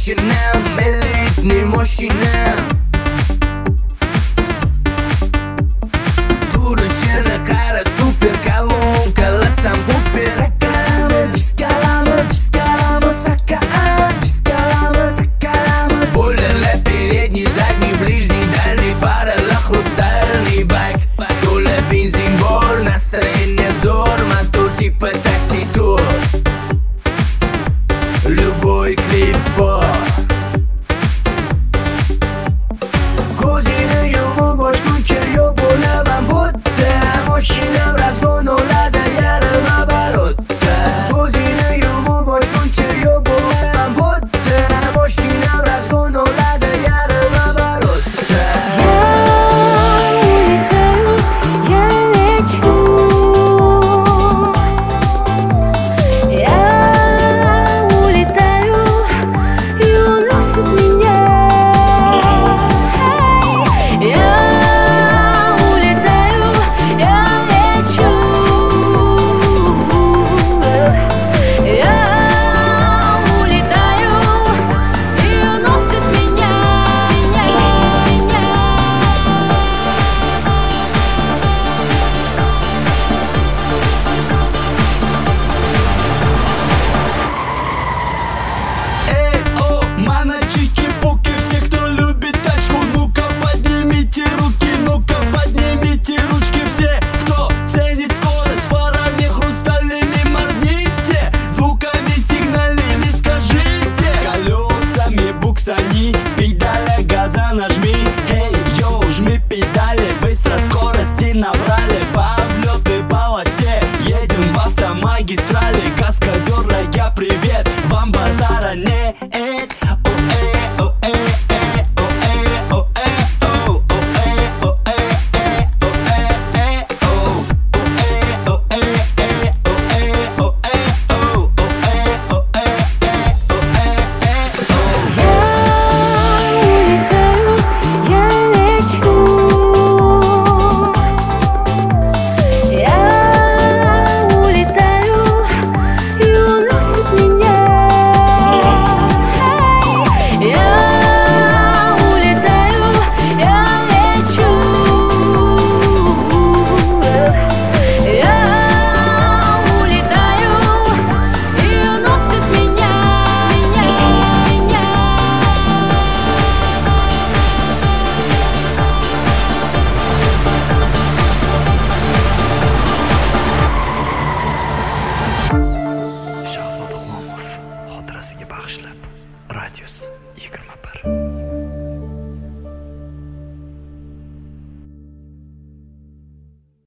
машинам, элитный машинам. Turishini qara, super kolonka, lasam kuper. Sakalama, diskalama, diskalama, diskalama, sakalama. Спойлер, передний, задний, ближний, дальний, фары, хрустальный бак. Доля бензин, бор, настроение, зор, мотор типа такси-тур. Любой клип бор. Козины юму бочкуча, ёбуна будто машина в разгон, улада ярым оборота. Козины юму бочкуча, ёбуна будто машина в разгон, улада ярым оборота. Я улетаю, я лечу. Я улетаю, и уносит меня. Я улетаю, я лечу. Я улетаю, и уносит меня. Эй, о, мана, чики-пуки, все, кто любит тачку, ну-ка поднимите руки, ну-ка поднимите ручки. Все, кто ценит скорость, фарами хрустальными моргните, звуками сигнальными скажите. Колесами буксани, педаля газа нажми. Эй, йоу, жми педали, быстро скорости набрали. По взлетной полосе едем в автомагистрали. Каскадер, я привет, вам базара нет. Я улетаю, я лечу. Я улетаю, и уносит меня. Я улетаю, я лечу. Я улетаю, и уносит меня. Shahzod G'ulomov xotirasiga bag'ishlab Radius 21